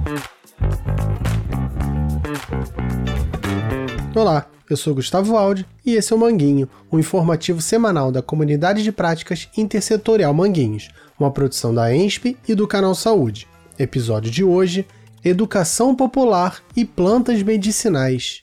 Olá, eu sou Gustavo Aldi e esse é o Manguinho, o informativo semanal da Comunidade de Práticas Intersetorial Manguinhos, uma produção da ENSP e do Canal Saúde. Episódio de hoje: Educação Popular e Plantas Medicinais.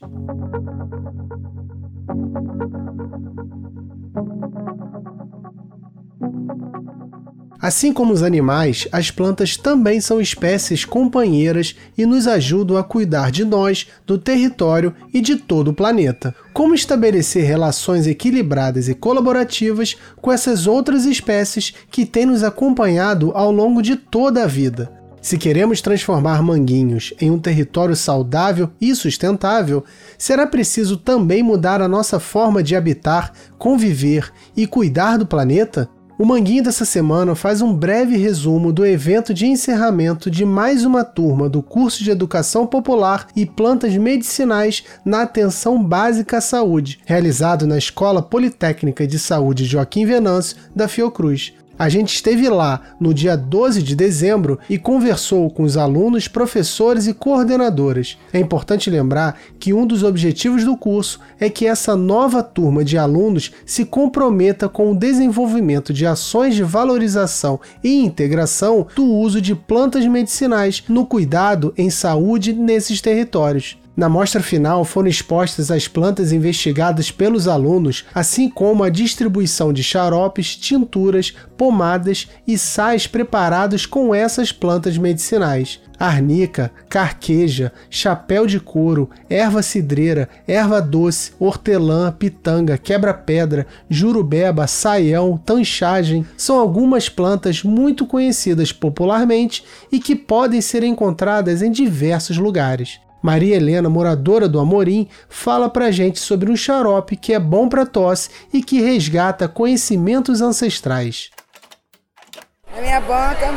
Assim como os animais, as plantas também são espécies companheiras e nos ajudam a cuidar de nós, do território e de todo o planeta. Como estabelecer relações equilibradas e colaborativas com essas outras espécies que têm nos acompanhado ao longo de toda a vida? Se queremos transformar Manguinhos em um território saudável e sustentável, será preciso também mudar a nossa forma de habitar, conviver e cuidar do planeta? O Manguinho dessa semana faz um breve resumo do evento de encerramento de mais uma turma do curso de Educação Popular e Plantas Medicinais na Atenção Básica à Saúde, realizado na Escola Politécnica de Saúde Joaquim Venâncio, da Fiocruz. A gente esteve lá no dia 12 de dezembro e conversou com os alunos, professores e coordenadoras. É importante lembrar que um dos objetivos do curso é que essa nova turma de alunos se comprometa com o desenvolvimento de ações de valorização e integração do uso de plantas medicinais no cuidado em saúde nesses territórios. Na mostra final foram expostas as plantas investigadas pelos alunos, assim como a distribuição de xaropes, tinturas, pomadas e sais preparados com essas plantas medicinais. Arnica, carqueja, chapéu de couro, erva cidreira, erva doce, hortelã, pitanga, quebra-pedra, jurubeba, saião, tanchagem são algumas plantas muito conhecidas popularmente e que podem ser encontradas em diversos lugares. Maria Helena, moradora do Amorim, fala pra gente sobre um xarope que é bom para tosse e que resgata conhecimentos ancestrais. Na minha banca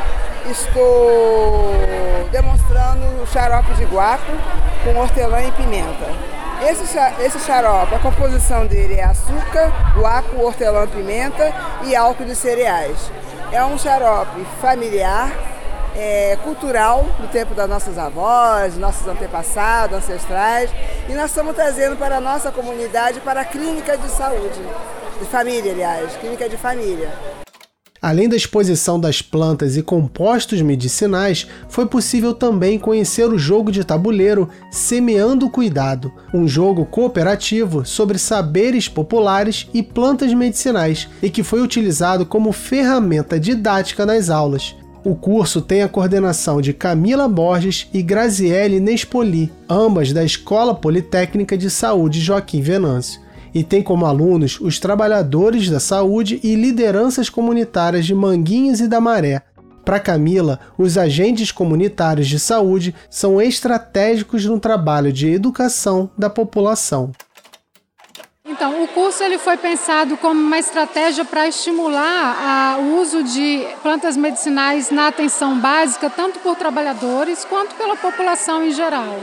estou demonstrando o xarope de guaco com hortelã e pimenta. Esse xarope, a composição dele é açúcar, guaco, hortelã, pimenta e álcool de cereais. É um xarope familiar, cultural, do tempo das nossas avós, nossos antepassados, ancestrais, e nós estamos trazendo para a nossa comunidade, para a clínica de saúde, de família, aliás, clínica de família. Além da exposição das plantas e compostos medicinais, foi possível também conhecer o jogo de tabuleiro Semeando o Cuidado, um jogo cooperativo sobre saberes populares e plantas medicinais, e que foi utilizado como ferramenta didática nas aulas. O curso tem a coordenação de Camila Borges e Graziele Nespoli, ambas da Escola Politécnica de Saúde Joaquim Venâncio, e tem como alunos os trabalhadores da saúde e lideranças comunitárias de Manguinhos e da Maré. Para Camila, os agentes comunitários de saúde são estratégicos no trabalho de educação da população. Então, o curso ele foi pensado como uma estratégia para estimular o uso de plantas medicinais na atenção básica, tanto por trabalhadores quanto pela população em geral.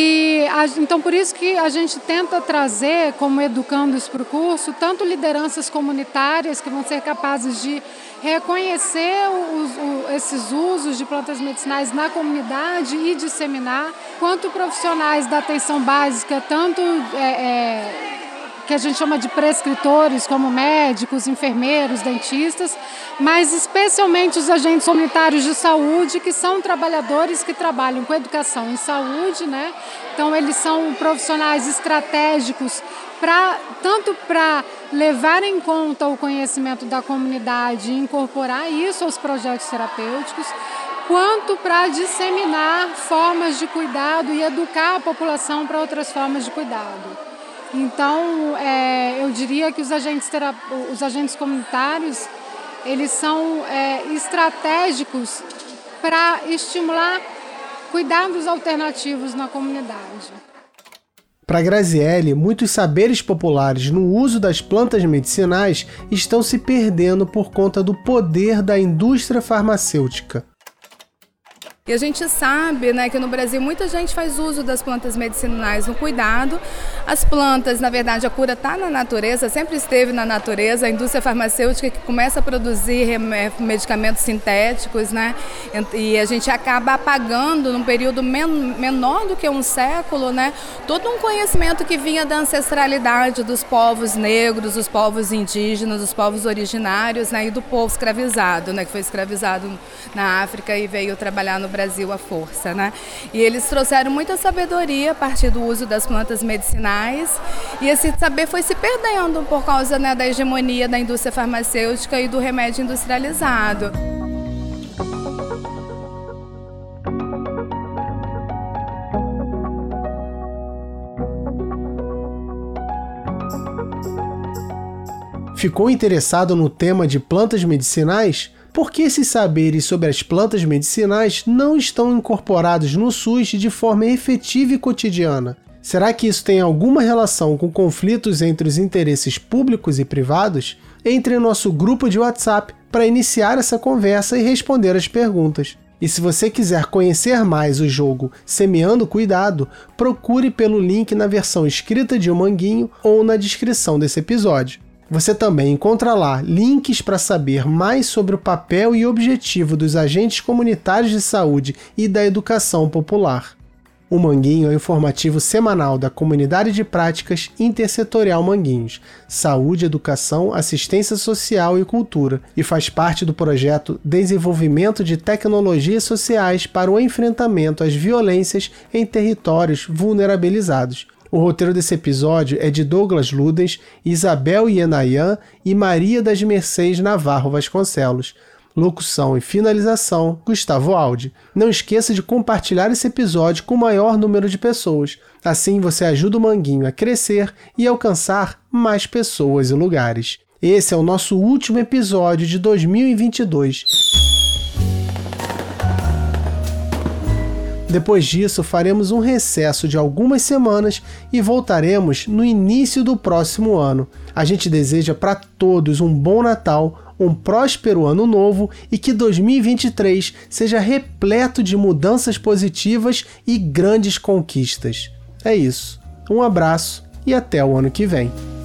Então, por isso que a gente tenta trazer, como educandos para o curso, tanto lideranças comunitárias que vão ser capazes de reconhecer esses usos de plantas medicinais na comunidade e disseminar, quanto profissionais da atenção básica, tanto que a gente chama de prescritores, como médicos, enfermeiros, dentistas, mas especialmente os agentes comunitários de saúde, que são trabalhadores que trabalham com educação em saúde, né? Então, eles são profissionais estratégicos tanto para levar em conta o conhecimento da comunidade e incorporar isso aos projetos terapêuticos, quanto para disseminar formas de cuidado e educar a população para outras formas de cuidado. Então, eu diria que os agentes comunitários, eles são estratégicos para estimular cuidados alternativos na comunidade. Para Graziele, muitos saberes populares no uso das plantas medicinais estão se perdendo por conta do poder da indústria farmacêutica. E a gente sabe, né, que no Brasil muita gente faz uso das plantas medicinais no cuidado. As plantas, na verdade, a cura está na natureza, sempre esteve na natureza. A indústria farmacêutica que começa a produzir medicamentos sintéticos, né, e a gente acaba apagando num período menor do que um século, né, todo um conhecimento que vinha da ancestralidade dos povos negros, dos povos indígenas, dos povos originários, né, e do povo escravizado, né, que foi escravizado na África e veio trabalhar no Brasil à força, né? E eles trouxeram muita sabedoria a partir do uso das plantas medicinais, e esse saber foi se perdendo por causa, né, da hegemonia da indústria farmacêutica e do remédio industrializado. Ficou interessado no tema de plantas medicinais? Por que esses saberes sobre as plantas medicinais não estão incorporados no SUS de forma efetiva e cotidiana? Será que isso tem alguma relação com conflitos entre os interesses públicos e privados? Entre em nosso grupo de WhatsApp para iniciar essa conversa e responder as perguntas. E se você quiser conhecer mais o jogo Semeando Cuidado, procure pelo link na versão escrita de O Manguinho ou na descrição desse episódio. Você também encontra lá links para saber mais sobre o papel e objetivo dos agentes comunitários de saúde e da educação popular. O Manguinho é o informativo semanal da Comunidade de Práticas Intersetorial Manguinhos, Saúde, Educação, Assistência Social e Cultura, e faz parte do projeto Desenvolvimento de Tecnologias Sociais para o Enfrentamento às Violências em Territórios Vulnerabilizados. O roteiro desse episódio é de Douglas Ludens, Isabel Ienayan e Maria das Mercês Navarro Vasconcelos. Locução e finalização, Gustavo Aldi. Não esqueça de compartilhar esse episódio com o maior número de pessoas. Assim você ajuda o Manguinho a crescer e alcançar mais pessoas e lugares. Esse é o nosso último episódio de 2022. Depois disso, faremos um recesso de algumas semanas e voltaremos no início do próximo ano. A gente deseja para todos um bom Natal, um próspero ano novo e que 2023 seja repleto de mudanças positivas e grandes conquistas. É isso. Um abraço e até o ano que vem.